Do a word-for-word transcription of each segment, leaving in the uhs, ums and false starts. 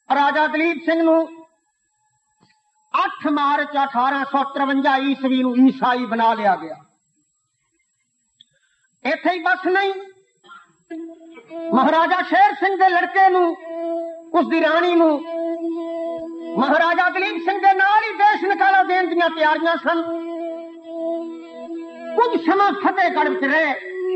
राजा दलीप सिंह नूं अठ मार्च अठारह सौ तिरवंजा ईस्वी नूं ईसाई बना लिया गया। इत्थे ही बस नहीं, महाराजा शेर सिंह के लड़के नूं, उसकी राणी नूं महाराजा दलीप सिंह के नाल ही देश निकाला देने दी तैयारियां सन। कुछ समय फतेहगढ़ विच रहे,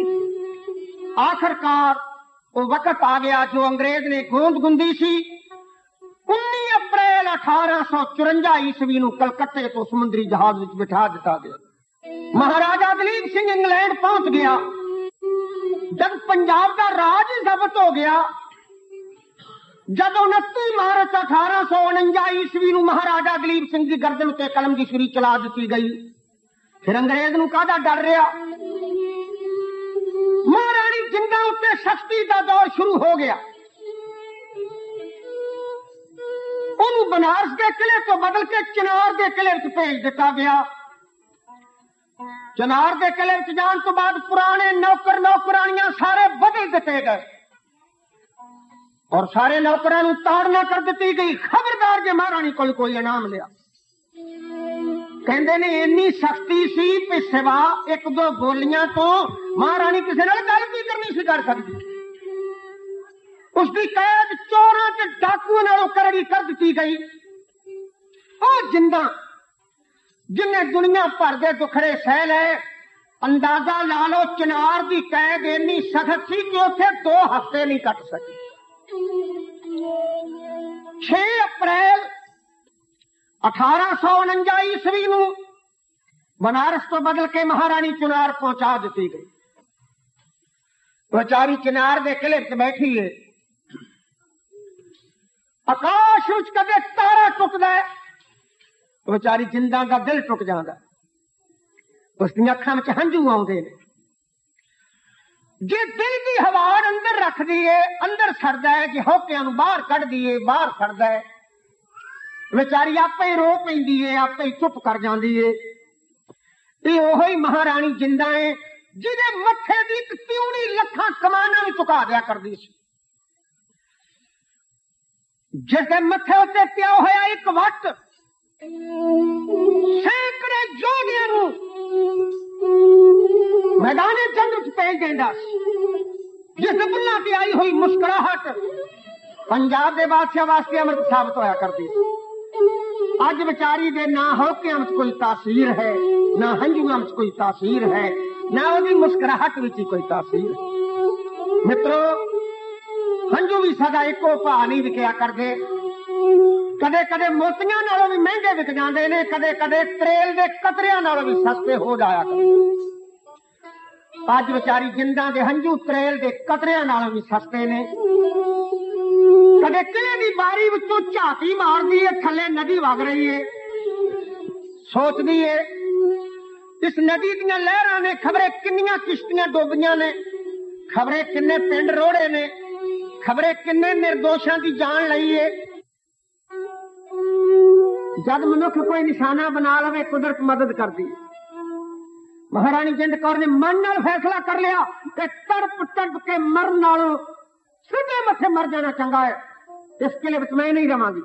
आखिरकार वो वक्त आ गया जो अंग्रेज ने गोंद गुंदी सी। उन्नीस अप्रैल अठारह सौ चुरंजा ईस्वी नूं कलकत्ते तो समुद्री जहाज विच बिठा दिता गया। महाराजा दलीप सिंह इंग्लैंड पहुंच गया। जब पंजाब का राज ही जब्त हो गया, जब उनतीस मार्च अठारह सौ उनंजा ईस्वी नूं महाराजा दलीप सिंह की गर्दन उत्ते कलम की छुरी चला दी गई, फिर अंग्रेज नूं काहदा डर रहा। महाराणी जिंदा उत्ते सख्ती का दौर शुरू हो गया। उन्होंने बनारस के किले को बदल के चिनार के किले च भेज दिता गया। चिनार के किले च जाने तो बाद पुराने नौकर नौकरानियां सारे बदल दिते गए और सारे नौकरां नूं ताड़ना कर दी गई। खबरदार जे महाराणी कोल कोई इनाम लिया। कहते ने इन्नी सख्ती सी कि सिवा एक दो बोलियां तो महाराणी किसी नाल गल भी करनी सी कर सकती। उसकी कैद चोरों के डाकुओं नालों करड़ी कर दी गई। और जिंदा जिन्हें दुनिया भर के दुखड़े सह लए, अंदाजा ला लो चिनार की कैद इन्नी सख्त सी कि उसे दो हफ्ते नहीं कट सकी। छह अप्रैल अठारह सौ उनंजा ईस्वी नूं बनारस तो बदल के महाराणी चिनार पहुंचा दी गई। बेचारी चिनार के किले च बैठी है। आकाश विच कदे तारा टुटदा है, बेचारी जिंदा का दिल टुट जाता। उसकी अखां में हंझू आउंदे ने। जे दिल की हवा अंदर रख दिए अंदर सड़दा है, जे होकियां नूं बाहर कढ़ दिए बाहर सड़दा है। बेचारी आपे ही रो पैंदी है, आपे ही चुप कर जाती है। ये ओही महाराणी जिंदा है जिहदे मत्थे दी इक त्यूणी लखां कमानां भी चुका दिया करदी सी। जिसके मत्थे उत्ते पिया होया एक वट सैकड़े जोगियां नूं मैदाने जंग च भेज देंदा सी। जिस बुल्लां ते आई हुई मुस्कुराहट पंजाब के बादशाह वास्ते अमृत साबित होया करदी सी। अज बेचारी दे ना होकियां विच कोई तासीर है, ना हंझुआं विच कोई तासीर है, ना उसकी मुस्कुराहट विच कोई तासीर है। मित्रों, हंझू भी सदा एको भाव नहीं विकिया करते। कदे कदे मोतियां नालों भी महंगे विक जाते हैं, कदे कदे त्रेल के कतरियां नालों भी सस्ते हो जाया करते। अज बेचारी जिंदा के हंझू त्रेल के कतरियां नालों भी सस्ते ने। कदे किले की बारी विचों झाती मारदी है, थले नदी वग रही है, सोचती है इस नदी दीयां लहरां ने खबरे किन्नियां किश्तियां डुबियां ने, खबरे किन्ने पिंड रोड़े ने, खबरे किन्ने निर्दोषां की जान लई है। जब मनुख कोई निशाना बना लवे कुदरत मदद कर दी। महाराणी जिंद कौर ने मन नाल फैसला कर लिया कि तड़प तड़प के मरन नालों सीधे मथे मर जाना चंगा है। इस किले विच मैं नहीं रवांगी।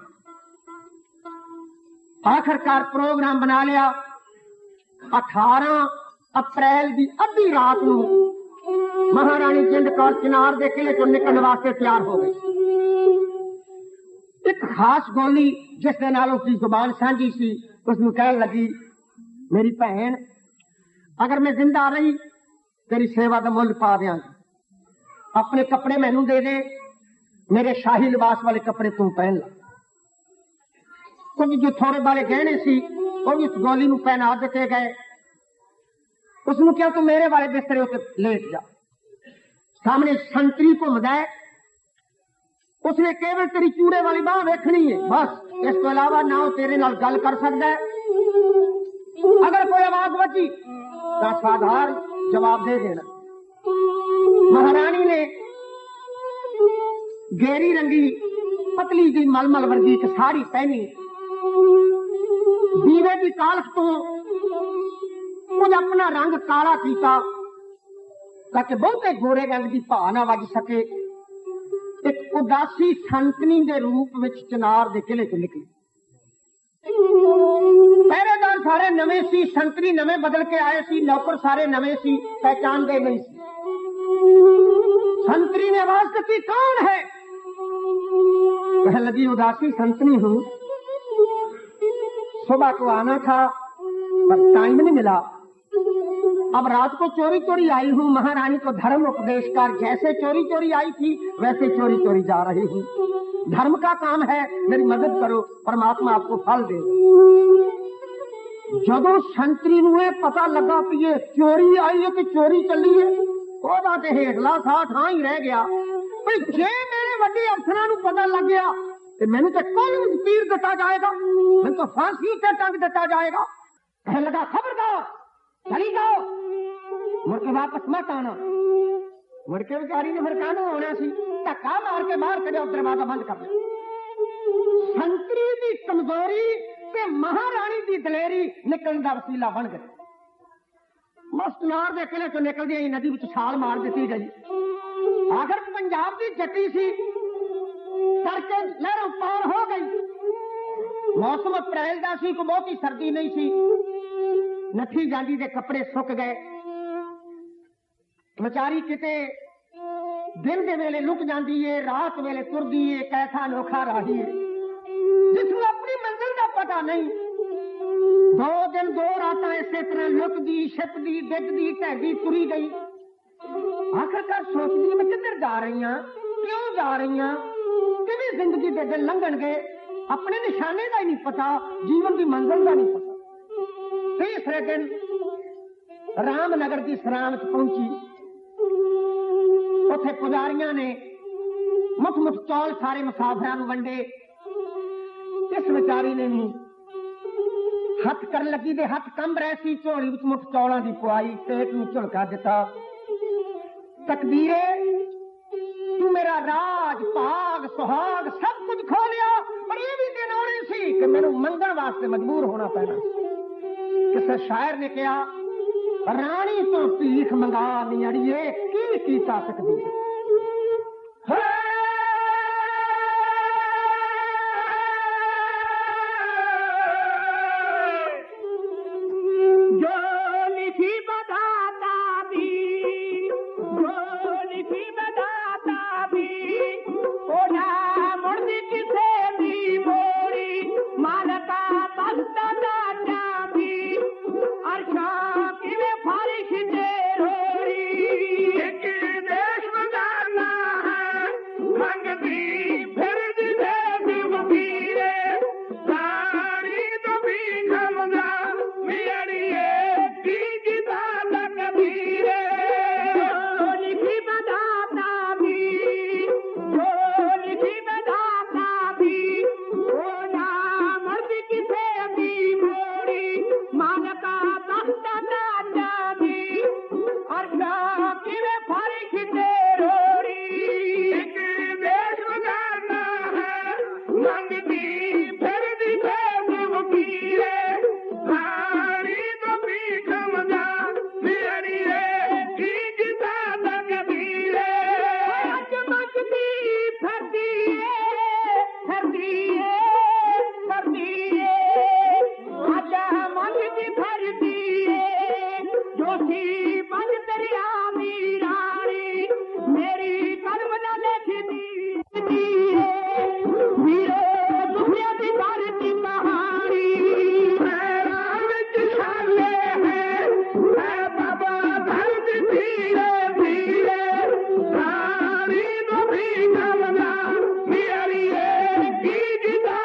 आखिरकार प्रोग्राम बना लिया। अठारह अप्रैल की अद्धी रात नूं महाराणी जिंद कौर चिनार के किले चों निकलने वास्ते तैयार हो गई। एक खास गोली जिसके नाल उसकी जुबान साझी सी, उसनूं कहन लगी, मेरी भैन अगर मैं जिंदा रही तेरी सेवा का मुल पा देंगी। अपने कपड़े मैनू दे दे, मेरे शाही लिबास वाले कपड़े तू पहन ला। क्योंकि जो थोड़े बारे गहने सी वो भी उस गोली नूं पहना दिते गए। उसनूं क्या तू मेरे वाले बिस्तरे उत्ते लेट जा। सामने संतरी घुमदा है, उसने केवल तेरी चूड़े वाली बाह वेखनी है, बस। इस तो अलावा ना वो तेरे नाल गल कर सकता है। अगर कोई आवाज बची तो साधार जवाब दे देना। महारानी ने गेरी रंगी पतली जी मलमल वर्गी एक साड़ी पहनी, दीवे की कालख तो कुछ अपना रंग काला किया ताकि बहुते गोरे रंग की भा ना वज सके। एक उदासी संतनी के रूप में चिनार के किले च निकली। पहरेदार सारे नवे सी, संतरी नवे बदल के आए सी, नौकर सारे नवे सी, पहचान दे नहीं सी। संतरी ने आवाज की, कौन है? कह लगी, उदासी संतनी हूं, सुबह को आना था पर टाइम नहीं मिला, अब रात को चोरी चोरी आई हूँ, महारानी को धर्म उपदेश कर, जैसे चोरी चोरी आई थी वैसे चोरी चोरी जा रही हूँ, धर्म का काम है, मेरी मदद करो, परमात्मा आपको फल दे। जदों संतरी नूं पता लगा कि ये चोरी आई है कि चोरी चली है, ओदा ते हेठला साठ हाँ ही रह गया। भाई जे मेरे वड्डे अफसरां नूं पता लग गया तो मैनू तो कोलू तीर दिता जाएगा, मैनू तो फांसी ते टंग दिता जाएगा। कह लगा, खबरदार चली जाओ, मुड़ के वापस मत आना। मुड़ के बेचारी ने फिर कानू होना सी, धक्का मार के बाहर कड़े, दरवाजा बंद कर दिया। संतरी की कमजोरी ते महारानी की दलेरी निकलने का वसीला बन गए। मस्तनार के किले चो निकल दी नदी में छाल मार दी गई। आखिर पंजाब की जट्टी सी, करके लहरों पार हो गई। मौसम अप्रैल का सी, कोई बहुती सर्दी नहीं सी, नथी जांदी दे कपड़े सुक गए। बेचारी किते दिन के वेले लुक जाती है, रात वेले तुरदी है, कैसा अनोखा राही है जिसको अपनी मंजिल का पता नहीं। दो दिन दो रात इसे तरह लुकदी छिपदी डिगदी ढहदी तुरी गई। आखिरकार सोचती मैं किधर जा रही हूं, क्यों जा रही हूं, किसी जिंदगी के दिन लंघन गए, अपने निशाने का ही नहीं पता, जीवन की मंजिल का नहीं पता। तीसरे दिन रामनगर की सराम पहुंची, उथे पुजारियां ने मुठ मुठ चौल सारे मुसाफिरों वंडे। इस बेचारी ने नहीं हथ कर लगी दे हथ कंब रहे सी, झोली विच मुठ चौलों की पुआई, पेट में झुलका दिता। तकदीरे तू मेरा राज भाग सुहाग सब कुछ खो लिया, पर ये भी दिन आने सी कि मैनू मंगण वास्ते मजबूर होना पैना। किसी शायर ने कहा, रानी तो भीख मंगा नहीं अड़िए, की कीता सकदी है। Gita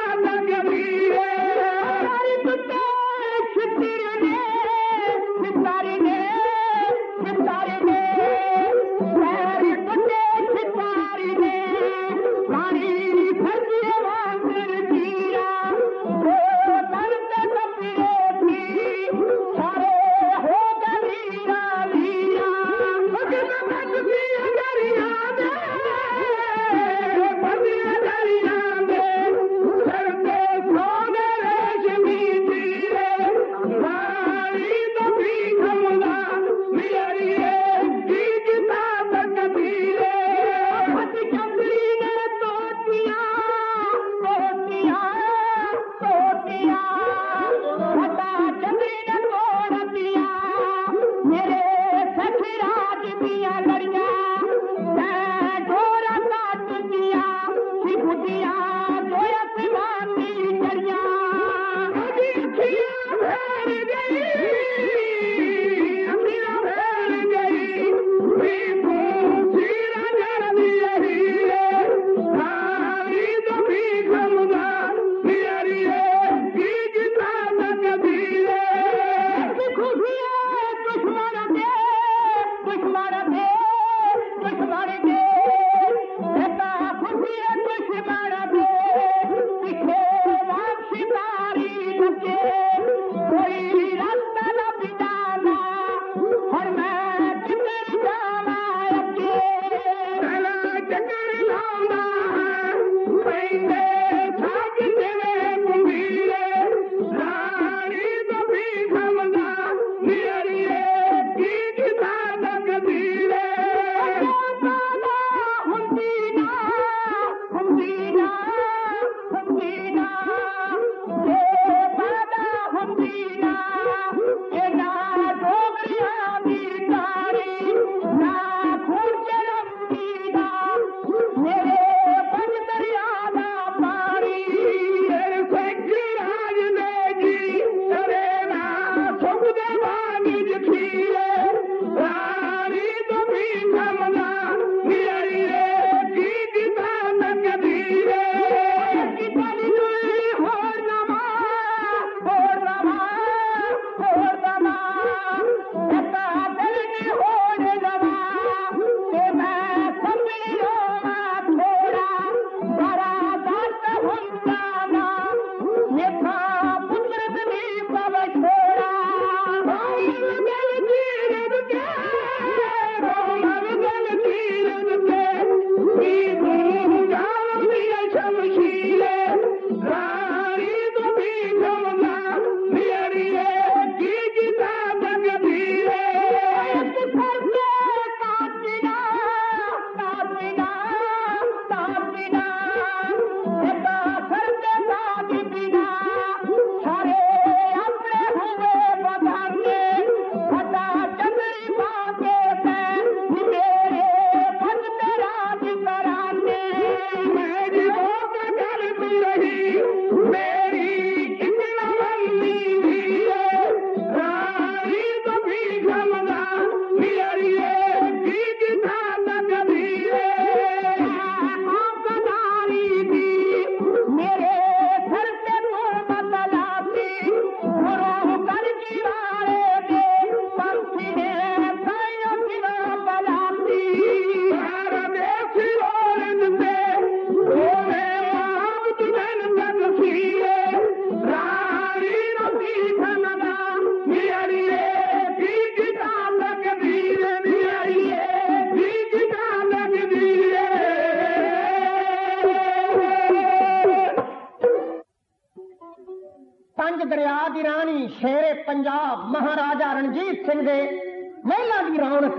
शेरे पंजाब महाराजा रणजीत सिंह दे महिला की रौनक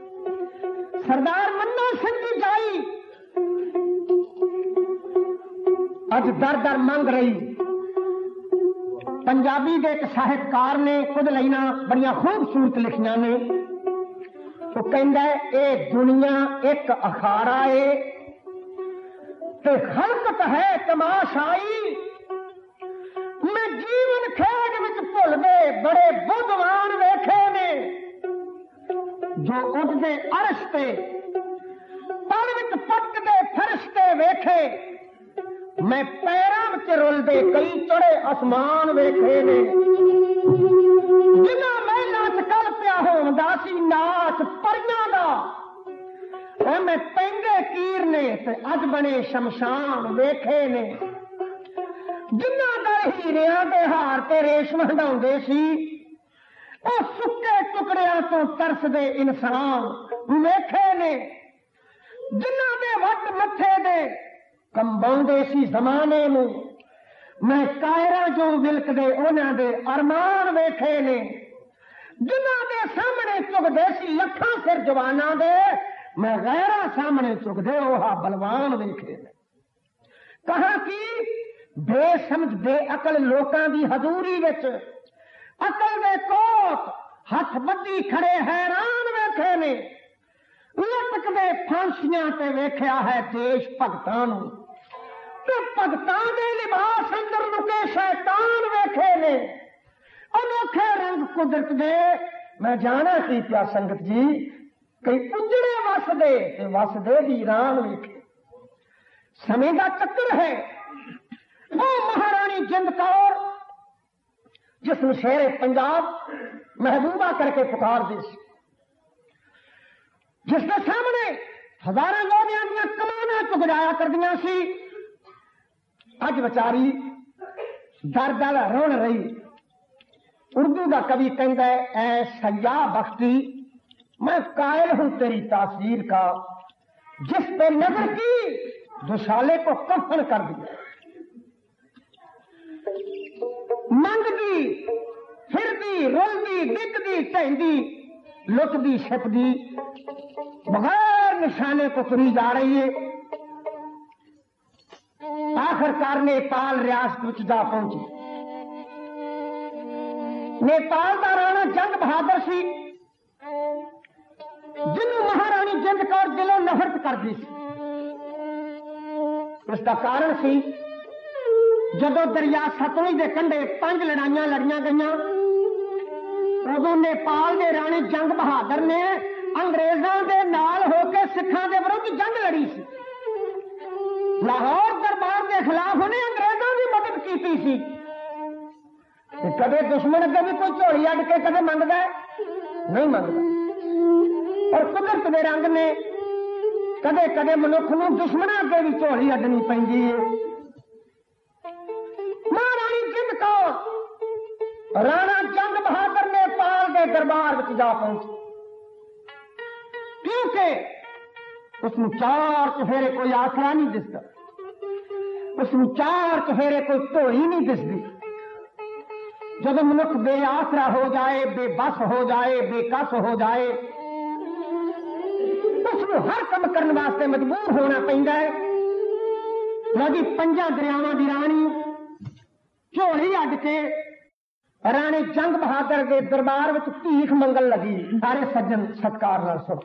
सरदार मन्ना सिंह की जाई अज दर दर मंग रही। पंजाबी के एक साहित्यकार ने कुछ लाइना बड़िया खूबसूरत लिखिया ने। वो कहता है ये दुनिया एक अखाड़ा है ते खलकत है तमाशाई। मैं जीवन खेड विच भुल गए बड़े बुद्धवान वेखे ने जो उठते अरश ते पल विच पटकदे फरिश्ते वेखे। मैं पैरां विच रुलदे कई चढ़े आसमान वेखे ने। जिन्हां महलां च कल पिया होंदा सी नाच परियां दा मैं पैंदे कीर ने ते अज बने शमशान वेखे ने। जिन्हां दर हीरियां दे हार ते रेशम हंडाउंदे सी ओ सुक्के टुकड़ियां तो तरसदे इंसान वेखे ने। जिन्हां दे वट मथे दे कंबाउंदे सी जमाने नूं मैं कायरा जो विलकदे उन्हां दे अरमान वेखे ने। जिन्हां दे सामने चुगदे सी लखां सिर जवानां दे मैं गैरा सामने चुगदे ओहा बलवान वेखे ने। कहा कि बेसमझ बेअकल लोकां दी हजूरी विच अकल दे कोट हथ बद्धी खड़े हैरान वेखे ने। लटकदे फांसियां ते वेख्या है देश भगतां नूं ते भगतां दे लिबास अंदर लुके शैतान वेखे ने अनोखे रंग कुदरत दे। मैं जाना की प्या संगत जी कई उजड़े वसदे ते वसदे वीरान वेखे। समय का चक्कर है। ओ महारानी जिंद कौर जिसने शेरे पंजाब महबूबा करके पुकार दी, जिसके सामने हजारों लोगों दियां कमाना चुगजाया कर दियां सी, अज बेचारी दर दर रोन रही। उर्दू का कवि कहता है, ऐ सया बख्ती मैं कायल हूं तेरी तासीर का, जिस पे नजर की दुशाले को कफन कर दिया। मंगदी फिरदी रोलदी डिगदी ढहंदी लुटदी छिपदी बगैर निशाने को तुरी जा रही है। आखिरकार नेपाल रियासत में जा पहुंची। नेपाल का राणा जंग बहादुर सी, जिन्होंने महारानी जिंद कौर दिलों नफरत कर दी। इसका कारण सी जदों दरिया सतलुज के कंढे पंज लड़ाइयां लड़ियां गईयां, उदों नेपाल के राणी जंग बहादुर ने अंग्रेजों के नाल होकर सिखां के विरुद्ध जंग लड़ी सी। लाहौर दरबार के खिलाफ उन्हें अंग्रेजों की मदद की सी। कदे दुश्मन अगे भी कोई झोली अड के कदे मंगदा है? नहीं मंगदा। और कुदरत के रंग ने कदे कदे मनुख नूं दुश्मनां अगे भी झोली अडनी पैंदी है। महारानी जिंद कौर राणा जंग बहादुर नेपाल के दरबार में जा पहुंची, क्योंकि उसमें चार चफेरे कोई आसरा नहीं दिसता, उसमें चार चफेरे कोई ढोई नहीं दिसती। जब मनुख बेआसरा हो जाए, बेबस हो जाए, बेकस हो जाए, उसमें हर काम करने वास्ते मजबूर होना पैंदा है। नदी पंजा दरियावां दी रानी झोली अड के राणी जंग बहादुर के दरबार में भीख मंगन लगी। सारे सज्जन सत्कार नाल सुनो।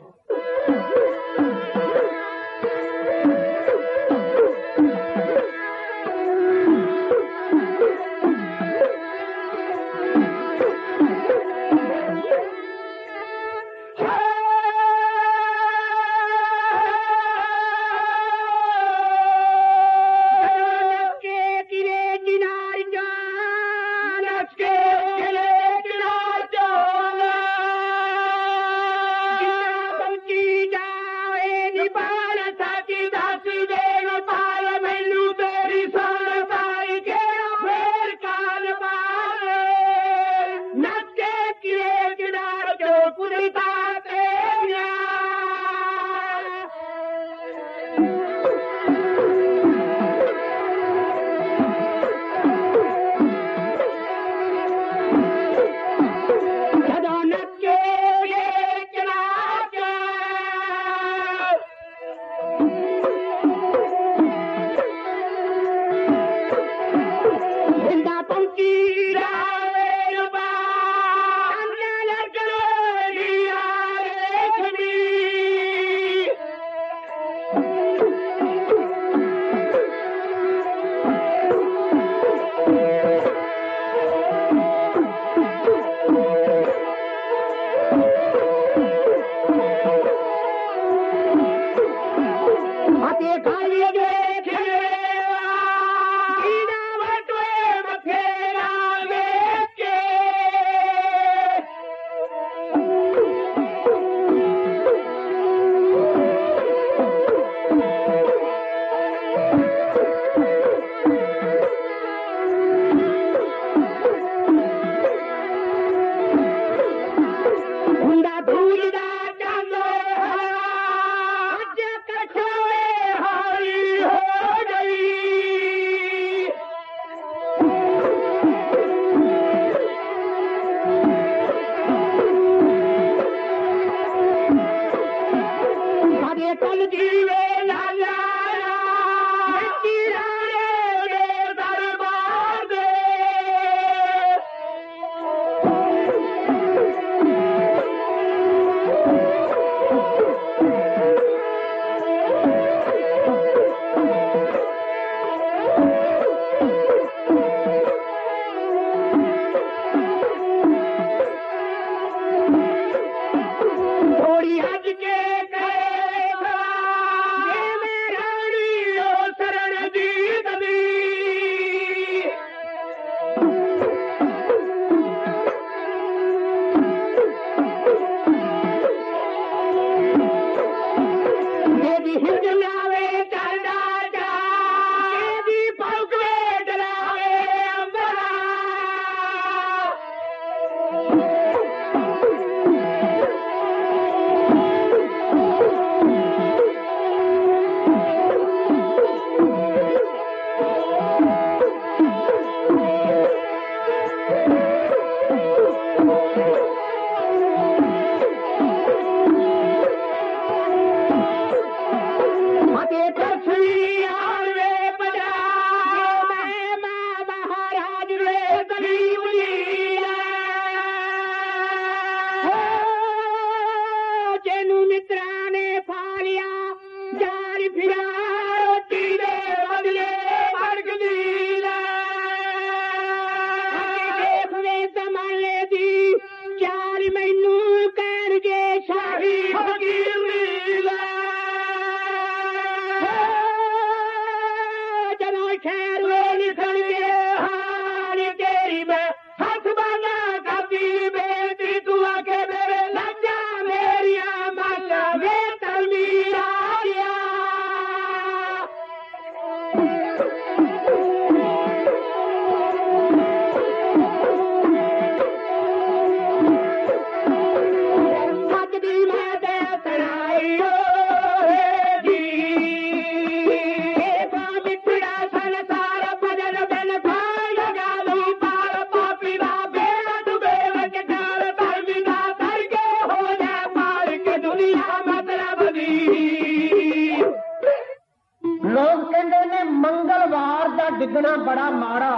पुजना बड़ा माड़ा,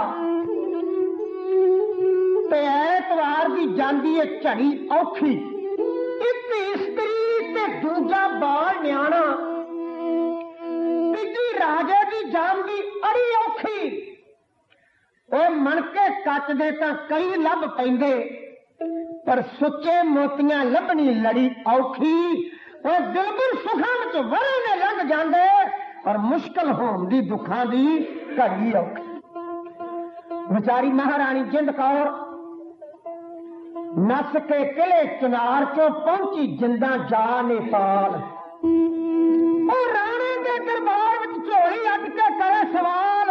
ते ऐतवार दी जांदी है झड़ी औखी, एक इस्त्री ते दूजा बाल न्याणा, तीजी राजे दी जांदी अड़ी औखी। ओ मणके कचदे तां कई लभ पैंदे, पर सुच्चे मोतियां लभनी लड़ी औखी। ओ दिलबुर सुखां विच वरे ने लंघ जांदे, पर मुश्किल होण दी दुखां दी घड़ी औखी। बेचारी महारानी जिंद कौर नस के किले चिनार चो पहुंची जिंदा जा नेपाल। और राणे के दरबार विच झोली अट के करे सवाल,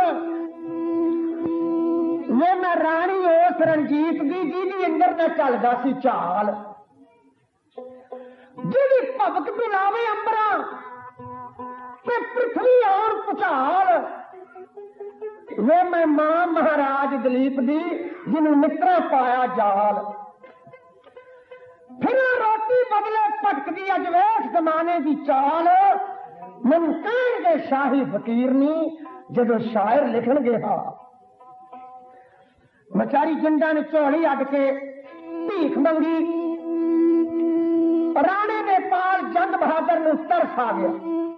वे मैं राणी उस रंजीत दी जिहदी अंदर में चलदा सी चाल, जिहदी भगत बुलावे अंबरा ते पृथ्वी और भुचाल। वे मैं मां महाराज दलीप दी जिन्हों मित्रा पाया जाल। फिर रोटी बदले भटकदी अज वेख जमाने की चाल, मन कहणगे शाही फकीर नी जदों शायर लिखणगे हा। बेचारी जिंदा ने झोली अड के भीख मंगी, राणे नेपाल जंग बहादुर नूं तरस आ गया।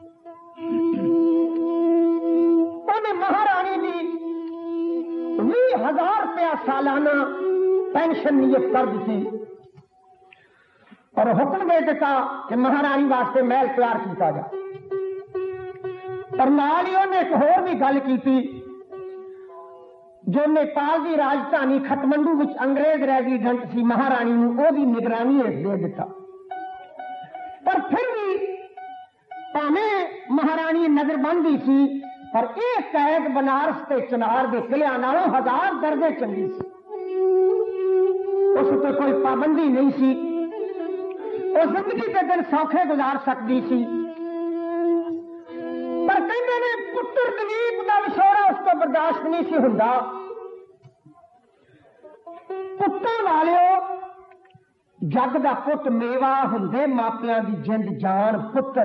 उन्हें महारानी की बीस हजार रुपया सालाना पेंशन नियत कर दी और हुक्म दे दिता कि महारानी वास्ते महल तैयार किया जाए। पर नाल ही उन्हें एक होर भी गल की थी, जो नेपाल की राजधानी खटमंडू विच अंग्रेज रेजिडेंट सी महारानी नूं ओदी निगरानी हेठ दे दिता। पर फिर भी भावें महारानी नजरबंदी सी, पर यह कैद बनारस के चिनार के किलियां नालों हजार दर्जे चंगी सी। उस पर कोई पाबंदी नहीं सी, वो जिंदगी के दिन सौखे गुजार सकती सी। पर कहते ने पुत्र दलीप का विछोड़ा उसको बर्दाश्त नहीं सी हुंदा। पुत्तां वालिओ, जग दा पुत मेवा हुंदे मापियां दी जिंद जान पुत्र।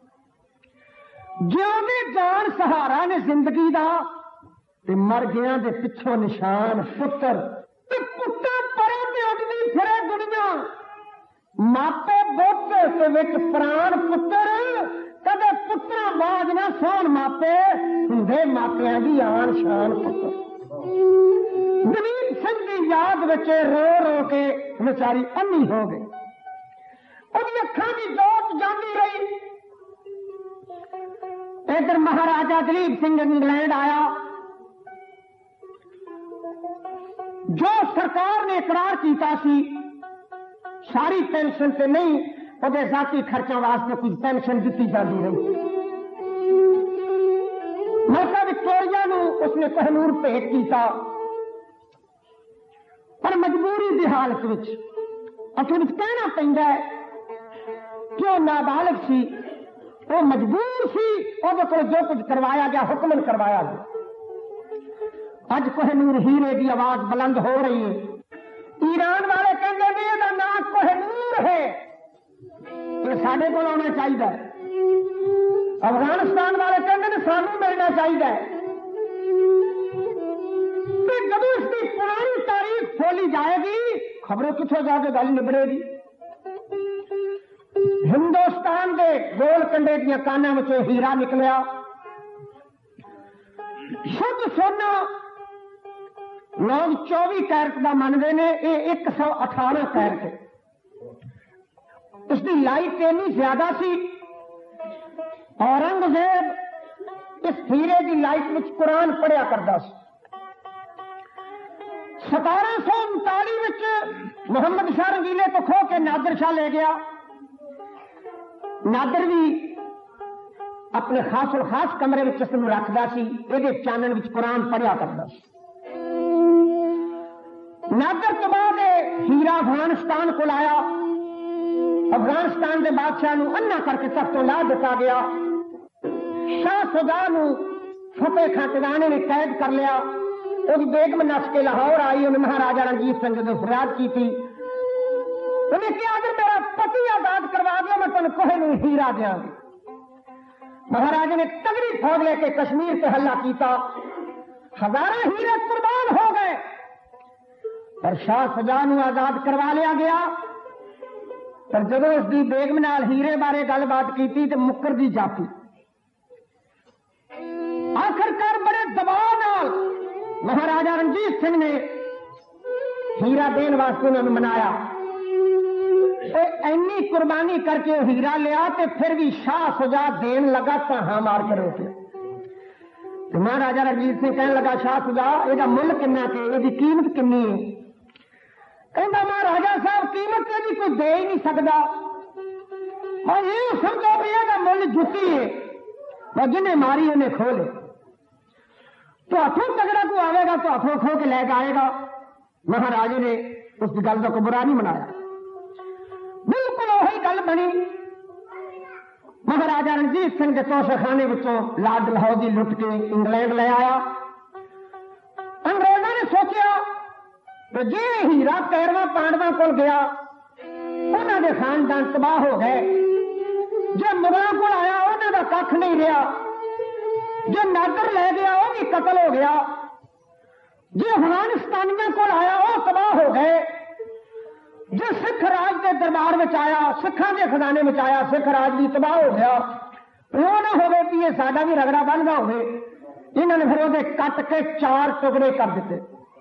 जिउंदे जान सहारा ने जिंदगी दा, ते मर गया दे पिछों निशान पुत्र। ते पुत्तां परे ते उठदी फिरे दुनिया, मापे बुत ते विच प्राण पुत्र। कदे पुत्रा बाज ना सोन मापे, हुंदे मापियां दी आन शान पुत्र। दलीप सिंह की याद बच्चे रो रो के बेचारी अन्नी हो गई, उसकी अखां की जोत जाती रही। इधर महाराजा दलीप सिंह इंग्लैंड आया। जो सरकार ने इकरार किया सी सारी पेंशन से नहीं, उहदे जाती खर्चा वास्ते कुछ पेंशन दी जाती रही। माता विक्टोरिया नूं उसने कोहिनूर भेंट किया, पर मजबूरी की हालत विच अखिर विच कहना पैंदा है कि वह नाबालिग सी, वो मजबूर सी, उहदे कोल जो कुछ करवाया गया हुक्मन करवाया गया। अज कोहिनूर हीरे की आवाज बुलंद हो रही है। ईरान वाले कहते हैं इसका नाम कोहिनूर है, ये साढ़े को आना चाहिए। अफगानिस्तान वाले कहते हैं सानू मिलना चाहिए। जब इसकी पुरानी तारीख खोली जाएगी, खबरें कितों जाके गल निबड़ेगी। हिंदुस्तान के गोल कंडे दिया काना में हीरा निकलिया, शुद्ध सोना लोग चौबी कैरेट का मानते हैं, ये एक सौ अठारह कैरेट है। उसकी लाइट इतनी ज्यादा सी, औरंगजेब इस हीरे की लाइट में कुरान पढ़िया करता सी। सतारह सौ उनताली में मुहम्मद शाह रंगीले तो खो के नादिर शाह ले गया। नादिर भी अपने खास और खास कमरे में इसमें रखता सी, ये चानन में कुरान पढ़िया करता सी। नादिर के बाद हीरा अफगानिस्तान को लाया। अफगानिस्तान के बादशाह नूं अन्ना करके तख्तों ला दिता गया। शाह सुजा नूं फतेह खां टिगाणे ने कैद कर लिया। उसकी बेगम नस के लाहौर आई, उन्हें महाराजा रणजीत सिंह ने फरियाद की थी। उन्हें कहा अगर मेरा पति आजाद करवा दिया मैं तुम कोहिनूर हीरा देंगे। महाराजा ने तगड़ी फौज लेके कश्मीर से हल्ला किया। हजारों हीरे कुर्बान हो गए, पर शाह सुजा नूं आजाद करवा लिया गया। पर जदों उसकी बेगम नाल हीरे बारे गलबात की तो मुकर दी जाती। आखिरकार बड़े दबाव नाल महाराजा रणजीत सिंह ने हीरा देने वास्ते उन्होंने मनाया। इन्नी कुर्बानी करके हीरा लिया तो फिर भी शाह सुजा देन लगा तो हाँ मार कर रोके। तो महाराजा रणजीत सिंह कहने लगा शाह सुजा ਇਹਦਾ ਮੁੱਲ किन्ना के ਇਹਦੀ कीमत किन्नी है? कहता महाराजा साहब कीमत ਇਹਦੀ कोई दे ही नहीं सकता। मैं ये समझो भी ਇਹਦਾ मुੱਲ जुती है, मैं जिन्हें मारी उन्हें खो ले। तो हाथों तगड़ा को आवेगा तो हाथों खो के लेकर आएगा। महाराजे ने उस गल का बुरा नहीं मनाया, बिल्कुल वही गल बनी। महाराजा रणजीत सिंह के तोशाखाने विचों लाड लहौदी लुट के इंग्लैंड ले आया। अंग्रेजों ने सोचा कि जे हीरा तेरवा पांडवा को गया उन्होंने खानदान तबाह हो गए, जो मुगलों को आया उन्होंने कख नहीं रहा, जो नागर ले गया वो भी कतल हो गया, जो अफगानिस्तानियों को आया वो तबाह हो गए, जो सिख राज के दरबार में आया सिखा के खजाने में आया सिख राज भी तबाह हो गया। वो ना हो कि ये साडा भी रगड़ा बनना हो। इन्होंने फिर वो कट के चार टुकड़े कर दिते।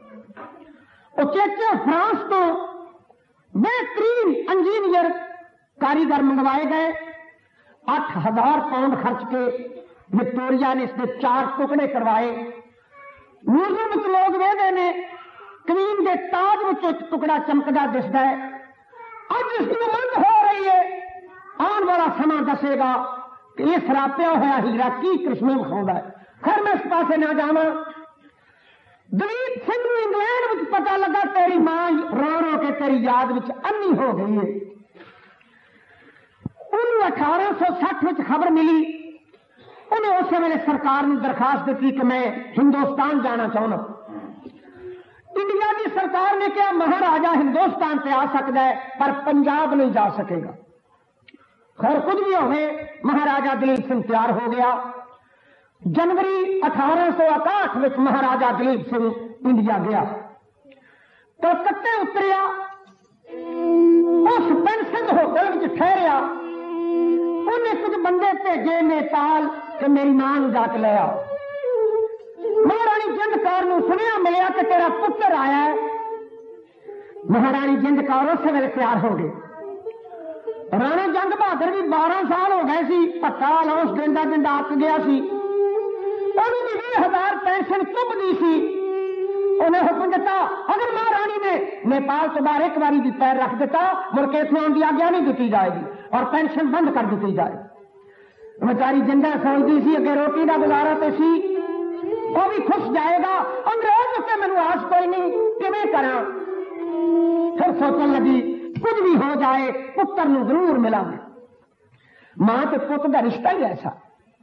उचेचे फ्रांस तो बेहतरीन इंजीनियर कारीगर मंगवाए गए। आठ हजार पाउंड खर्च के विक्टोरिया ने इसके चार टुकड़े करवाए। म्यूजियम में लोग वेदे ने क्वीन के ताज में एक टुकड़ा चमकदा दिसदा है। अज इसकी उम्र हो रही है, आने वाला समा दसेगा कि यह सरापिया होया हीरा की कृष्ण विखाउंदा है। खैर मैं इस पासे ना जावा। दलीप सिंह नूं इंग्लैंड में पता लगा तेरी मां रो रो के तेरी याद में अन्नी हो गई है। उन्हें अठारह सौ सठ में खबर मिली। उन्हें उस वेले सरकार ने दरखास्त दी कि मैं हिंदुस्तान जाना चाहना। इंडिया की सरकार ने कहा महाराजा हिंदुस्तान से आ सकता है पर पंजाब नहीं जा सकेगा। खैर कुछ भी हो गए, महाराजा दलीप सिंह तैयार हो गया। जनवरी अठारह सौ इकाहठ में महाराजा दलीप सिंह इंडिया गया। कलकत्ते उतरिया, उस पेंशन होटल में ठहरिया। उन्हें कुछ बंदे भेजे नेपाल कि मेरी मां जाके ले आओ। महारानी जिंद कौर नूं सुनिया मिलिया कि तेरा पुत्र आया है। महारानी जिंद कौर उस वेले तैयार हो गए। राणा जंग बहादुर भी बारह साल हो गए सी, भट्टा लौस दिंदा दिंदा अक गया सी। उन्होंने भी बीस हजार पेंशन चुभदी सी। उन्हें हुक्म दिता अगर महारानी ने नेपाल तो बाहर एक बारी भी पैर रख दिता मुड़ के इतने आने की आज्ञा नहीं दी जाएगी और पेंशन बंद कर दी जाए। बेचारी जिंदा सोचती सी अगे रोटी का गुजारा तो सी, वो भी खुश जाएगा। अंग्रेज उससे मैनू आस कोई नहीं किवें करा। फिर सोचन लगी कुछ भी हो जाए पुत्र नूं जरूर मिलांगे। मां तो पुत का रिश्ता ही ऐसा।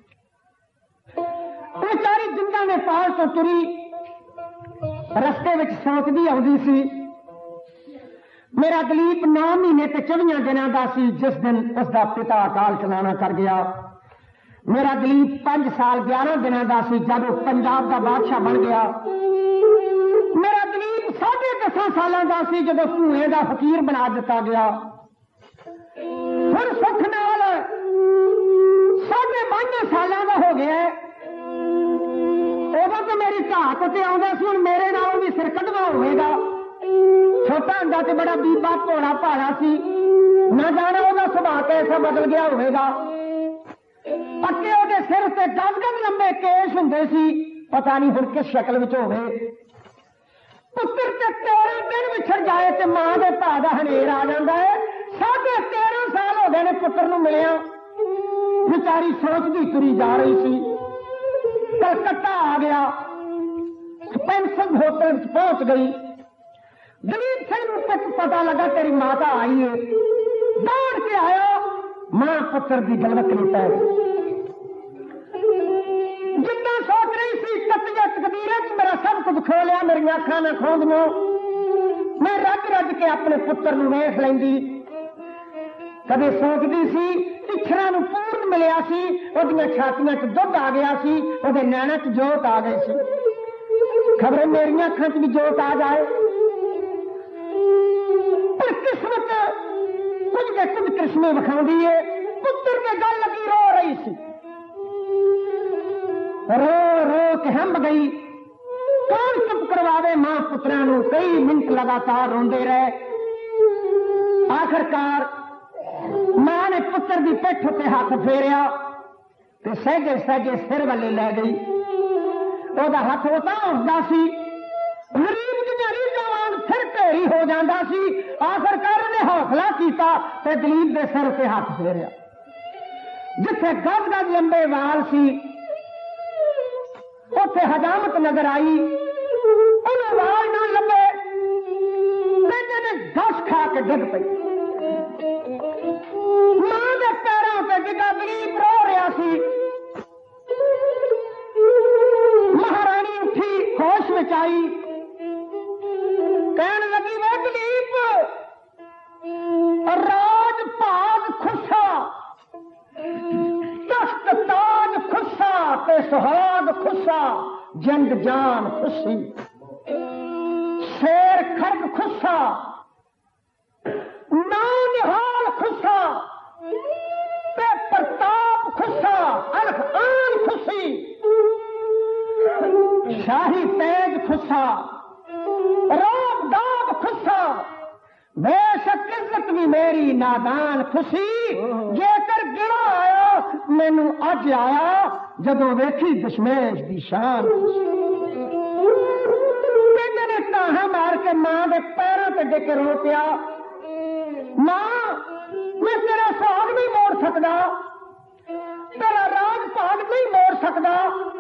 बेचारी जिंदा नेपाल तो तुरी, रस्ते में सोचती आती सी मेरा दलीप नौ महीने ते चौबिया दिनों का सी जिस दिन उसका पिता अकाल चलाना कर गया। मेरा दलीप पांच साल ग्यारह दिनों का सी जब पंजाब का बादशाह बन गया। मेरा दलीप साढ़े दसा सालों का सी जब धूए का फकीर बना दिता गया। फिर सुख नाल साढ़े पांच सालों का हो गया। उदों तो मेरी घात से आता सी, हुण मेरे नालों भी सिर कटवा होगा। छोटा हुंदा तो बड़ा बीबा भोला भाला सी, न जाने उसका सुभाव कैसा बदल गया होगा। पक्के उसके सिर से दस गज लंबे केस हुंदे सी, पता नहीं हुण किस शक्ल विच होवे। पुत्र ते तेरह दिन विछड़ जाए तो मां के भा दा हनेर आ जाता है। साढ़े तेरह साल हो गए ने पुत्र नूं मिलिया। बेचारी सोचती तुरी जा रही सी। कलकत्ता आ गया, पेंशन होटल पहुंच गई। दलीप सिंह तक पता लगा तेरी माता आई है। दौड़ के आया, मां पुत्र की गलवत लेता है। जितना सोच रही सी कतिया तकदीर मेरा सब कुछ खो लिया, मेरी अखा न खोद लो। मैं रज रज के अपने पुत्र नूं वेख लैंदी। कदे सोचती सी इच्छरा नूं पूर्ण मिलिया सी, उहदियां छातियां च दुध आ गया सी, उहदे नैणां च जोत आ गई सी। खबरें मेरिया अखां च भी जोत आ जाए, पर किस्मत कुछ के कुछ कृष्णे विखाउंदी है। पुत्र के गल लगी रो रही सी, रो रो के हंब गई। कौन चुप करवावे मां पुत्रा नूं? कई मिनट लगातार रोंदे रहे। आखिरकार मां ने पुत्र की पिठ उत्ते हाथ फेरिया ते सहजे सहजे सिर वाले लै गई। ओदा हाथ उतां उठदा सी, गरीब जिहियां रीझां वांग सिर ढेरी हो जांदा सी। आखिरकार ने हौसला कीता ते दलीप दे सिर उत्ते हाथ फेरिया। जिथे गज गज लंबे वाल सी उत्थे हजामत नजर आई। उन्हें वाल ना लंबे, बेटे ने घस खा के डिग पई। मां के पैरों से डिगा दलीप रो रहा सी। महारानी उठी, होश में आई, कहने लगी वे दलीप, राज भाग खुशा, तख्त ताज खुशा ते सुहाग खुशा, जंग जान खुशी, शेर खर्ग खुशा, नौ निहाल खुशा ते प्रताप खुशा, अलख आन खुशी, शाही तेज खुशा, रोब दाब खुशा, बेशक इज्जत भी मेरी नादान खुशी। जेकर गिरा आया मैनू अज आया, जदों वेखी दशमेश दी शान। बेटे ने ताहा मार के मां के पैरों ते डिग के रो पिया। मां, मैं तेरा सुहाग नहीं मोड़ सकदा, तेरा राज भाग नहीं मोड़ सकदा,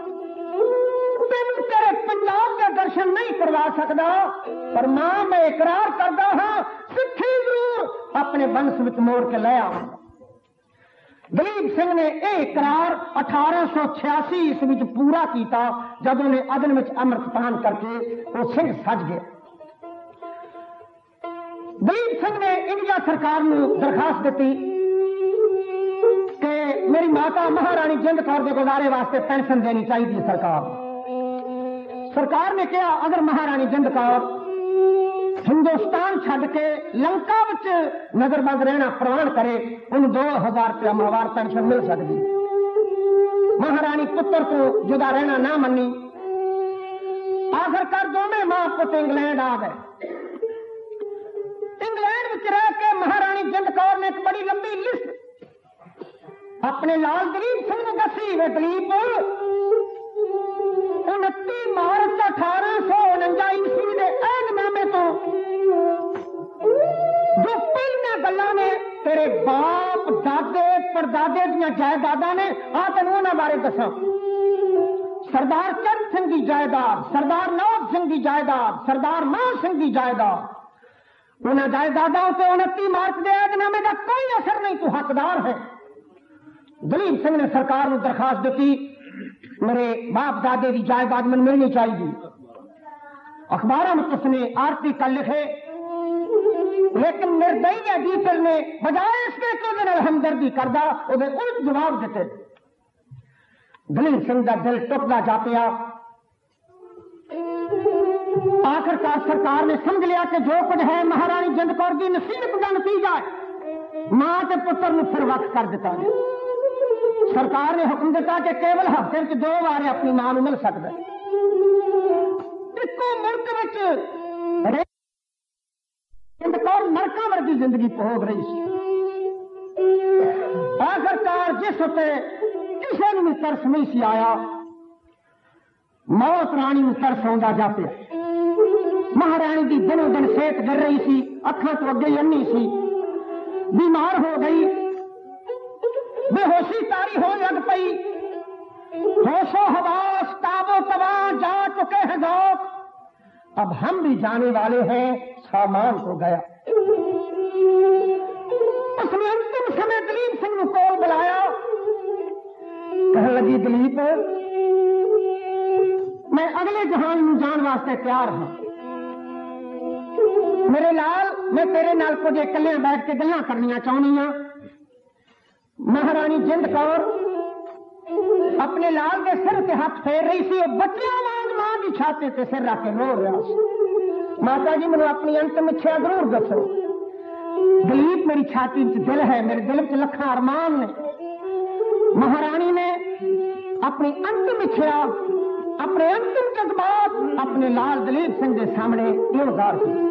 तेनू तेरे पंजाब के दर्शन नहीं करवा सकदा, पर मां मैं इकरार करदा हां, सिੱਖੀ जरूर अपने वंश विच मोड़ के ले आवांगा। दलीप सिंह ने यह इकरार अठारह सौ छियासी ईस्वी में पूरा किया, जब उन्हें अदन में अमृतपान करके वो सिंह सज गया। दलीप सिंह ने इंडिया सरकार को दरखास्त दी कि मेरी माता महारानी जिंद कौर के गुजारे वास्ते पेंशन देनी चाहिए। सरकार सरकार ने कहा अगर महारानी जिंद कौर हिंदुस्तान छड़ के लंका विच नजरबंद रहना प्रवान करे, उन्हें दो हजार रुपया माहवार पेंशन मिल सकती। महारानी पुत्र को जुदा रहना ना मनी। आखिरकार दोनों मां पुत इंग्लैंड आ गए। इंग्लैंड विच रह के महारानी जिंद कौर ने एक बड़ी लंबी लिस्ट अपने लाल दलीप सिंह को दसी। वे दलीप, उनती मार्च अठारह सौ उनंजा ईस्वी के ऐदनामे तो जो पहलियां गल्लां ने तेरे बाप दादे परदादे दियां जायदादां ने, आ तैनूं उन्हां बारे दसां। सरदार चरण सिंह की जायदाद, सरदार नौब सिंह की जायदाद, सरदार मान सिंह की जायदाद, उन्हां जायदादां ते उनती मार्च के ऐदनामे का कोई असर नहीं, तू हकदार है। दलीप सिंह ने सरकार को दरखास्त दी, मेरे बाप दादे की जायदाद मैंने मिलनी चाहिए। अखबारों में उसने आर्टिकल लिखे, लेकिन निर्दयी एडिटर ने बजाय इसके कि हमदर्दी करदा उहदे उल्ट जवाब दिते। दलीप सिंह का दिल टुटदा जा पिया। आखिरकार सरकार ने समझ लिया कि जो कुछ है महारानी जिंद कौर की नसीहत का नतीजा है। मां के पुत्र को फिर वक्त कर दिता गया। सरकार ने हुक्म दिता कि केवल हफ्ते में दो बार अपनी मां को मिल सकता है। इको मुल्क में जिंद कौर नरका वर्गी जिंदगी भोग रही सी। आखिरकार जिस उत्ते किसी ने भी तरस नहीं सी आया, मौत रानी में तरस आउंदा जा पिया। महारानी की दिनों दिन सेहत गिर रही सी, अखां तो अगे अन्नी सी, बीमार हो गई, बेहोशी तारी हो लग पई। होशो हवास ताबो तबा जा चुके हैं ज़ौक़, अब हम भी जाने वाले हैं, सामान हो गया। उसने अंतिम समय दलीप सिंह को बुलाया, कहने लगी दलीप, मैं अगले जहान में जान वास्ते तैयार हूं। मेरे लाल, मैं तेरे नाल कुछ इकल्ले बैठ के गल्लां करनियां चाहनी हां। महारानी जिंद कौर अपने लाल के सिर से हाथ फेर रही थी, बच्चियां वांग मां की छाती ते सिर रख के रो रहा सी। माता जी मैंने अपनी अंतिम इच्छा जरूर दसो। दलीप मेरी छाती च दिल है, मेरे दिल च लखा अरमान ने। महारानी ने अपनी अंतिम इच्छा, अपने अंतिम जज्बात अपने लाल दलीप सिंह के सामने इजहार की।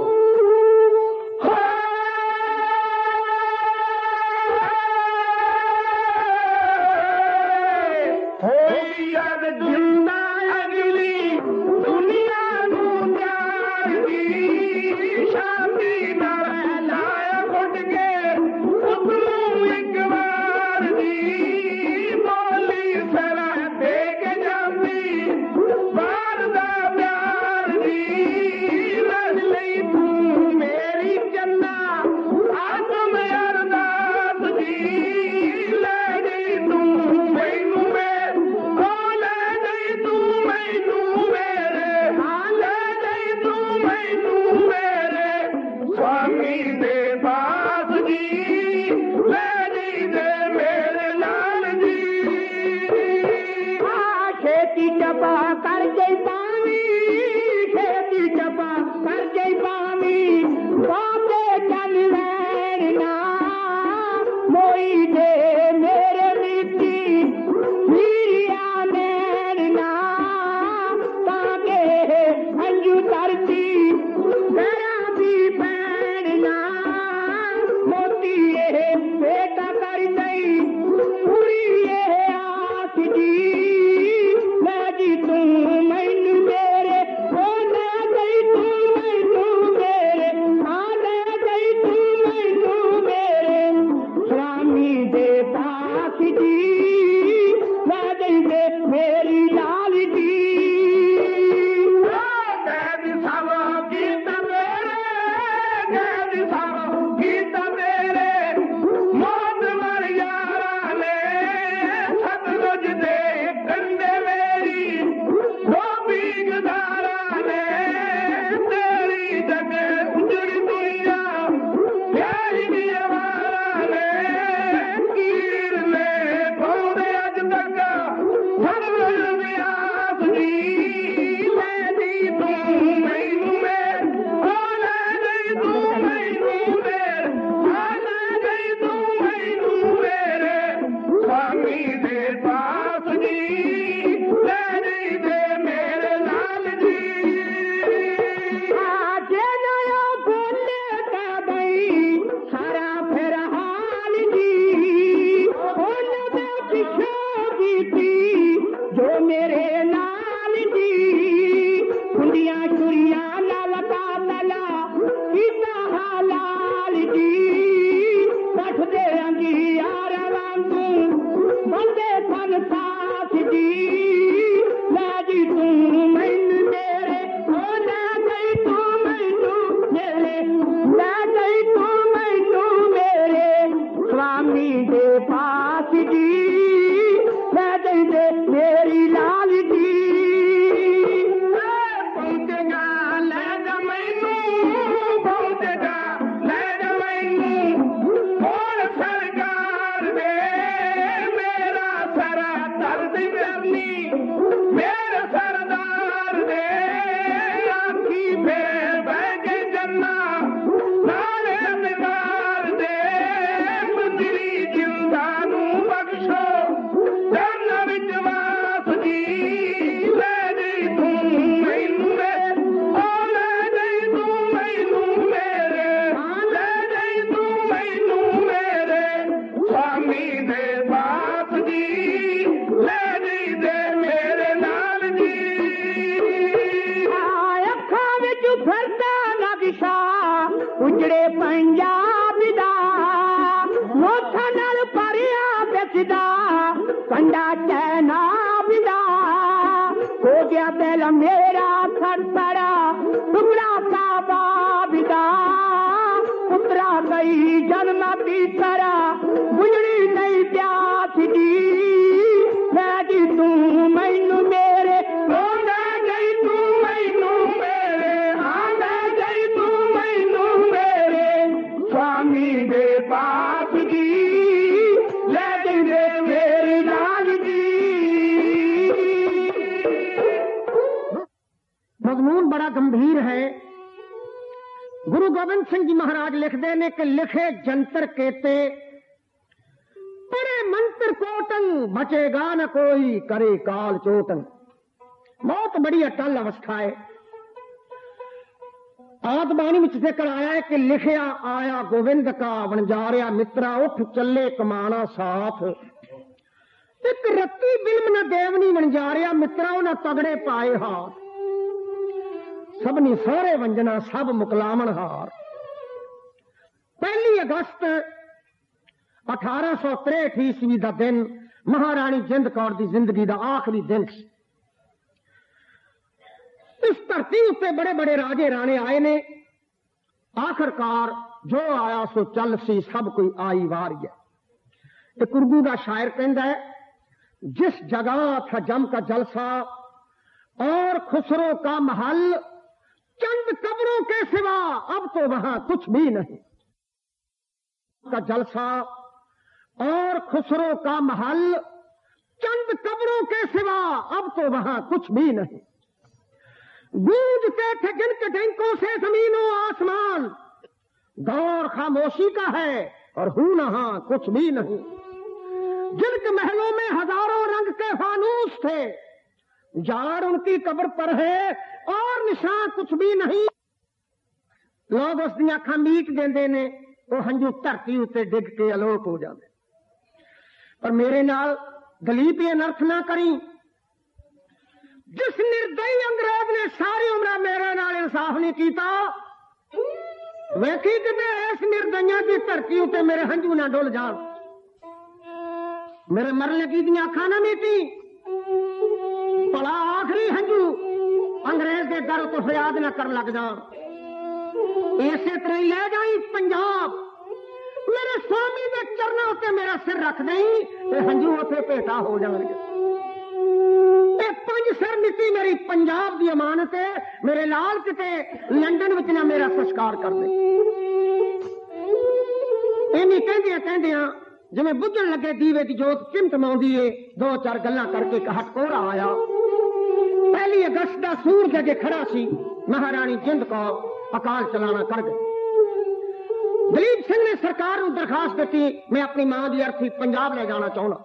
उजड़े पंजाब दा मोथा नाल भरिया बेचदा कंडा चैनाब दा हो गया दिल मेरा थरथरा टुकड़ा काबाब दा पुत्रा गई जन्म की तरह बुझड़ी नहीं प्यास दी लैगी तू मैनू मेरे बाप जी ले दे मेरी लाल जी मजमून बड़ा गंभीर है। गुरु गोबिंद सिंह जी महाराज लिखते ने कि लिखे जंतर केते परे मंत्र कोटंग बचेगा न कोई करे काल चोटंग। बहुत बड़ी अटल अवस्था है। आत्मानी में जिक्र आया है कि लिखिया आया गोविंद का वणजारिया मित्रा उठ चले कमाना साथ। एक रत्ती बिल्म न देवनी वणजारिया मित्रा उन्हें तगड़े पाए हाथ। सबनी सारे वंजना सब मुकलामन हार। पहली अगस्त अठारह सौ त्रेठ ईस्वी का दिन महारानी जिंद कौर की जिंदगी का आखिरी दिन। इस धरती उत्ते बड़े बड़े राजे राणे आए ने। आखिरकार जो आया सो चल सी सब कोई आई वार है। एक उर्दू का शायर कहता है, जिस जगह था जम का जलसा और खुसरो का महल, चंद कब्रों के सिवा अब तो वहां कुछ भी नहीं। का जलसा और खुसरो का महल, चंद कब्रों के सिवा अब तो वहां कुछ भी नहीं। गूंजते थे जिनके डंकों से जमीनों आसमान, दौर खामोशी का है और हूं नहां कुछ भी नहीं। जिनके महलों में हजारों रंग के फानूस थे, जार उनकी कब्र पर है और निशान कुछ भी नहीं। लोग उस दी अखां मीट देंदे ने, वो हंजू धरती उत्ते डिग के अलोप हो जाते। पर मेरे नाल दलीप ये अनर्थ ना करी। जिस निर्दयी अंग्रेज ने सारी उम्र मेरे नाल इंसाफ नहीं किया, वेखी कि इस निर्दयियों की धरती उत्ते मेरे हंजू ना डुल जान, मेरे मर लगी दी अखां ना मीटी, भला आखिरी हंजू अंग्रेज के दर तो फरियाद ना कर लग जान। इसे तरह ही ले जाई पंजाब, मेरे स्वामी के चरणों उत्ते मेरा सिर रख दई, ते हंजू उत्ते भेटा हो जाएंगे। पंज सिर नीति मेरी पंजाब की अमानत है, मेरे लाल किते लंदन विच ना मेरा संस्कार कर दे। इन्हीं कहदिया कहदिया जिवें बुझण लगे दीवे की जोत चिमटमाउंदी है, दो चार गल्लां करके एक हटकोरा आया। पहली अगस्त का सूरज अगे खड़ा सी, महारानी जिंद कौर अकाल चलाना कर गई। दलीप सिंह ने सरकार को दरखास्त दी, मैं अपनी मां की अर्थी पंजाब ले जाना चाहना।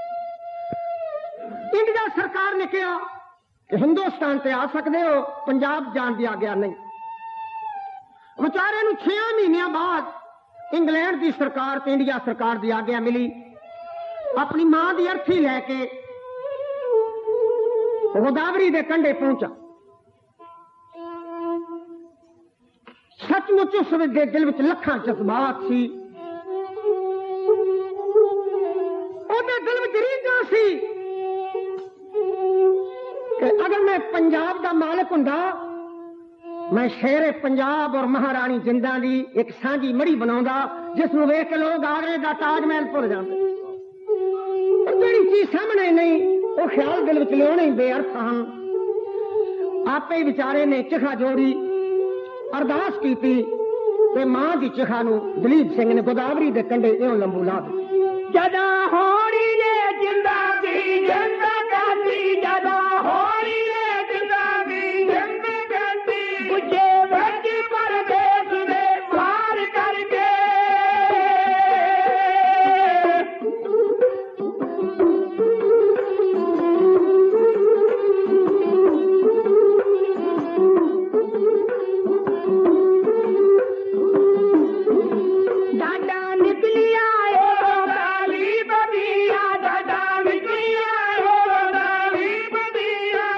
इंडिया सरकार ने कहा कि हिंदुस्तान से आ सकते हो, पंजाब जान दी आज्ञा नहीं। बेचारे छह महीनों बाद इंग्लैंड की सरकार ते इंडिया सरकार की आज्ञा मिली। अपनी मां की अर्थी लैके गोदावरी के कंढे पहुंचा। सचमुच उस दिल में लखां जज्बात सी, उहदे दिल में रीझां सी कि अगर मैं पंजाब का मालिक हुंदा, मैं शेरे पंजाब और महारानी जिंदा की एक सांझी मड़ी बनाऊंगा, जिसनूं वेख के लोग आगरे का ताजमहल भुल जाते। जिहड़ी चीज सामने नहीं, वो ख्याल दिल में लियाने बेअर्थ हैं। आपे विचारे ने चिखा जोड़ी, अरदास की ते मां की चिखा नूं दलीप सिंह ने गोदावरी के कंढे इउं लंबू ला दित्ती। जदा होरी ने जिंदा दी जिंदा गाती, जदा होरी ने जिंदा दी जिंदा गाती, मुझे वज परदेस दे पार करके। डाडा निकली आए गाली बदिया, डाडा निकली आए गाली बदिया।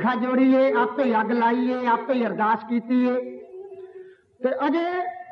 हथ जोड़िए, आपे ही अग लाइए, आपे ही अरदास कीतीए ते अजे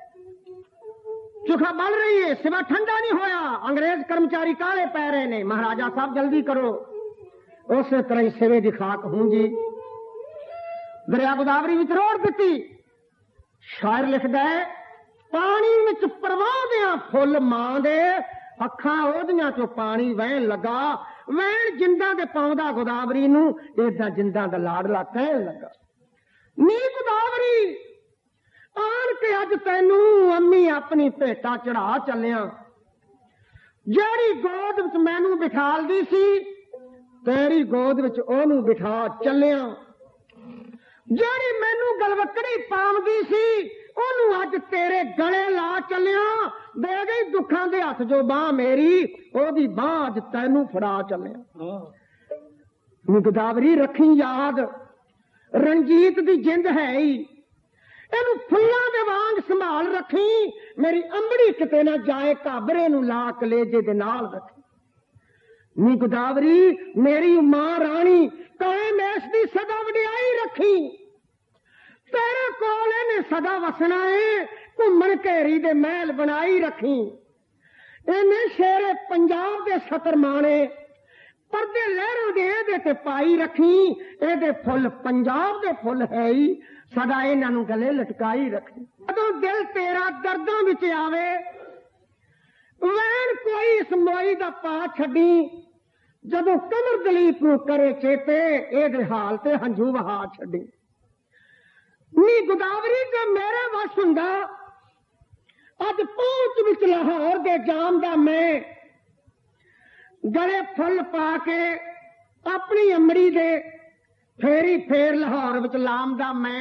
चुखा बल रही है, सिवा ठंडा नहीं होया। अंग्रेज कर्मचारी काले पै रहे ने, महाराजा साहब जल्दी करो। उस तरह ही सिवे की खाक हूंजी दरिया गोदावरी विच रोड़ दिती। शायर लिखदा है, पानी विच परवादियां फुल मां दे, अखां ओदियां चो पानी वहन लगा। वहन जिंदा दे पाउंदा गोदावरी नू, एदा जिंदा दा लाडला कहन लगा। नी गोदावरी आन के अज तैनू अम्मी अपनी भेटा चढ़ा चलिया। जेड़ी गोद विच मैनू बिठालदी सी, तेरी गोद विच ओनू बिठा चलिया। जेड़ी मैनू गलवकड़ी पावदी सी, ओनू अज तेरे गले ला चलिया। दे गई दुखां दे हथ जो बाह मेरी, ओदी बाह अज तैनू फड़ा चलिया। गोदावरी रखी याद, रंजीत दी जिंद है ही, इनू फुल्लां दे वांग संभाल रखी। मेरी अंबड़ी किते ना जाए, काबरे नू ला कलेजे दे नाल रखी। नी गोदावरी मेरी मां राणी, कायम ऐश दी सदा वडियाई रखी। तेरे कोल इन्हें सदा वसना है, घूमन घेरी दे महल बनाई रखी। इन्हें शेरे पंजाब दे सतर माने, परदे लहरों दे एदे ते पाई रखी। एदे फुल पंजाब दे फुल है ही, सदा इन्हां नूं गले लटकाई रखी। जदों दिल तेरा दर्दां विच आवे, वैन कोई इस मोई दा पा छड्डी। जदों कमर दलीप नूं करे चेते, एदे हाल ते हंझू वहा छड्डी। नी गोदावरी जो मेरे वस हुंदा, अज पहुंच विच लाहौर दे जाम दा मैं, गले फुल पा के अपनी अमड़ी दे फेरी फेर लाहौर विच लामदा मैं।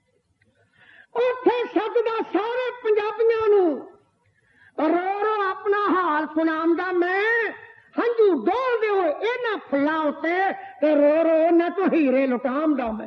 उत्थे सददा सारे पंजाबियां नूं, रो रो अपना हाल सुनामदा मैं। हंझू डोल दे इन्हां फुल्लां उत्ते, ते रो रो उन्हां तो हीरे लुटामदा मैं।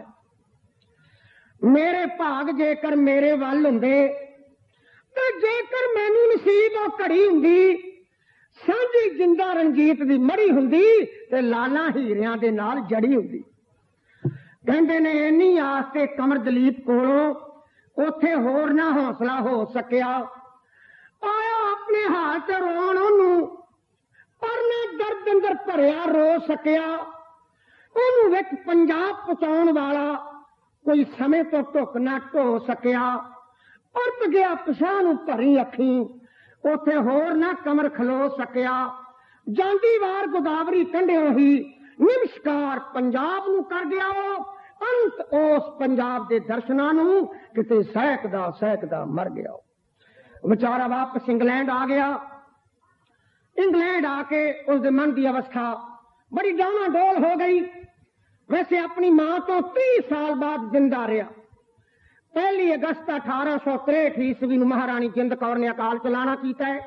मेरे भाग जेकर मेरे वल हुंदे, ते जेकर मैनू नसीब ओ घड़ी हुंदी, सांझी जिंदा रंजीत दी मड़ी हुंदी, ते लाला हीरियां दे नाल जड़ी हुंदी। कहंदे ने इन्नी आस ते कमर दलीप कोलों उथे होर ना हौसला हो सकिया। आया अपने हाल ते रोण ओनू, पर ना दर्द अंदर भरिया रो सकिया। ओनू विच पंजाब पहुंचाउण वाला कोई समय तो ढुक ना ढो सकिया। परत गया पिछां नूं भरी अखी, उथे होर ना कमर खलो सकिया। जांदी वार गोदावरी कंढियों ही नमस्कार पंजाब नूं कर गया। अंत उस पंजाब दे दर्शनां नूं किते सहकदा सहकदा मर गया। बेचारा वापस इंग्लैंड आ गया। इंग्लैंड आके उसके मन की अवस्था बड़ी डामाडोल हो गई। वैसे अपनी मां तो तीस साल बाद जिंदा रहा। पहली अगस्त अठारह सौ त्रेठ ईस्वी में महारानी जिंद कौर ने अकाल चलाना किया है।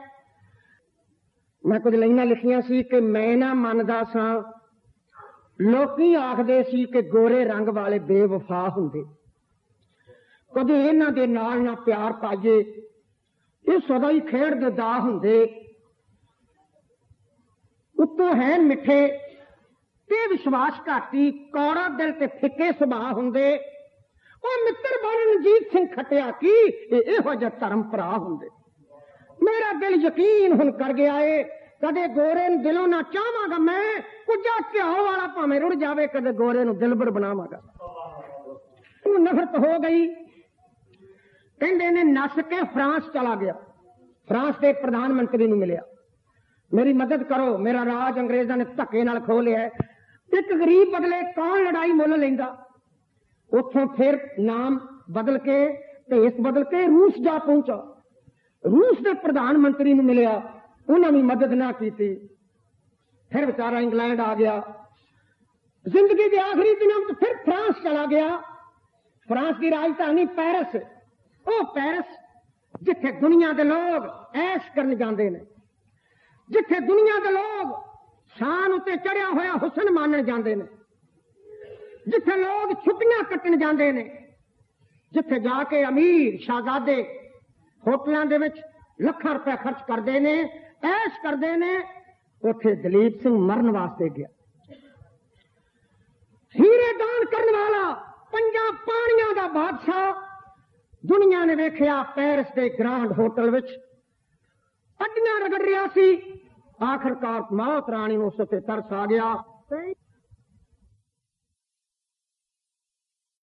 मैं कुछ लाइनां लिखियां सी कि मैं ना मनदा सा, लोकी आखदे सी कि गोरे रंग वाले बेवफा हुंदे, कदे इन्हां दे नाल ना प्यार पाइए, ये सदा ही खेड़ दे दा हुंदे। उत्तों है मिठे ते विश्वास घाटी, कौड़ा दिल ते फिक्के सुभाਅ हुंदे। और मित्र बन रंजीत सिंह खटिया की इहो जिहे धर्म भरा हुंदे। मेरा दिल यकीन हुण कर गया है, कदे गोरे नूं दिलों ना चाहांगा मैं, कुजा घ्याओ वाला भावें रुड़ जावे, कदे गोरे नूं दिलबर बनावांगा। वो नफरत हो गई। कहंदे ने नस के फ्रांस चला गया, फ्रांस के प्रधानमंत्री नूं मिलिया, मेरी मदद करो, मेरा राज अंग्रेजां ने धक्के नाल खो लिया है। एक गरीब बदले कौन लड़ाई मुल लैंदा। उथों फिर नाम बदल के भेस बदल के रूस जा पहुंचा। रूस के प्रधानमंत्री नूं मिलिया, उन्होंने भी मदद ना की। फिर बेचारा इंग्लैंड आ गया। जिंदगी के आखिरी दिनों में फिर फ्रांस चला गया। फ्रांस की राजधानी पेरिस, ओ पेरिस जिथे दुनिया के लोग ऐश करने जाते हैं, जिथे दुनिया के लोग शान उत्ते चढ़िया होया हुसन मानन जाते हैं, जिथे लोग छुट्टियां कट्टन जाते हैं, जिथे जाके अमीर शहजादे होटलों के विच लखां रुपया खर्च करते हैं, ऐश करते हैं, उथे दलीप सिंह मरन वास्ते गया। हीरे दान करने वाला पंजा पानिया का बादशाह दुनिया ने वेखिया पेरिस के ग्रांड होटल विच अड्डियां रगड़ रहा सी। आखिरकार मौत राणी उस उत्ते तरस आ गया।